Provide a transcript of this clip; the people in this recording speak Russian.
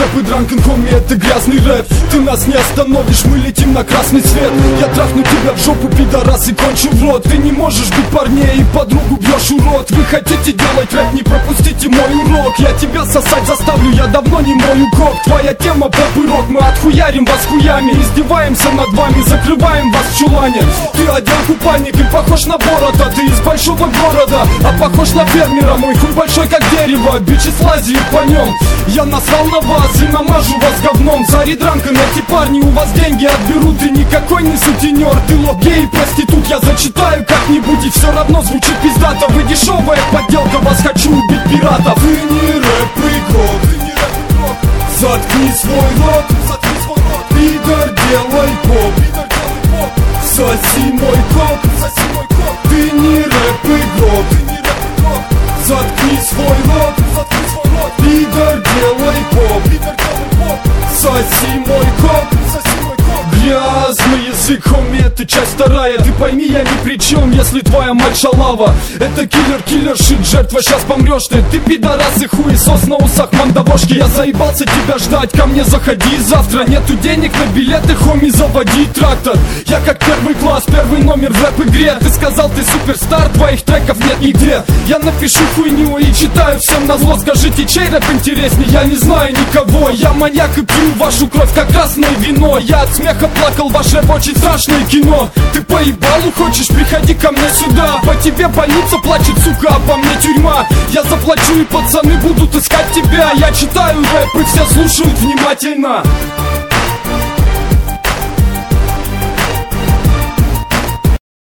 рэп и дранкен хоми, это грязный рэп. Ты нас не остановишь, мы летим на красный свет. Я трахну тебя в жопу, пидорас, и кончу в рот. Ты не можешь быть парней и подругу бьешь, урод. Вы хотите делать рэп, не пропустите мой урок. Я тебя сосать заставлю, я давно не мою кок. Твоя тема поп и рок, мы отхуярим вас хуями. Издеваемся над вами, закрываем вас в чулане. Ты одел купальник и похож на борода. Ты из большого города, а похож на фермера. Мой хуй большой как дерево, бичи слазят по нем. Я насрал на вас и намажу вас говном. Цари дранкен, эти парни у вас деньги отберут. Ты никакой не сутенер, ты лоб гей и проститут. Я зачитаю как-нибудь и все равно звучит пиздато. Вы дешевая подделка, вас хочу убить пиратов. Ты не рэп игрок, ты не рэп игрок. Заткни свой рот, заткни свой рот. Пидор, делай поп, пидор, делай поп. Соси мой кок, соси мой кок. Ты не рэп игрок, ты не рэп игрок. Заткни свой рот, заткни свой рот. Пидор, делай поп, пидор, делай поп. Соси мой кок, соси мой кок. Грязный язык, хоми, это часть вторая. Ты пойми, я ни при чем, если твоя мать шалава. Это киллер, киллер, шит, жертва, сейчас помрешь ты. Ты пидорас и хуесос на усах мандавошки. Я заебался тебя ждать, ко мне заходи завтра. Нету денег на билеты, хоми, заводи трактор. Я как первый класс, первый номер в рэп-игре. Ты сказал, ты суперстар, твоих треков нет нигде. Я напишу хуйню и читаю всем назло. Скажите, чей рэп интересней, я не знаю никого. Я маньяк и пью вашу кровь, как красное вино. Я от смеха плакал, ваш рэп очень страшное кино. Ты по ебалу хочешь, приходи ко мне сюда. По тебе больница плачет, сука, а по мне тюрьма. Я заплачу и пацаны будут искать тебя. Я читаю рэп и все слушают внимательно.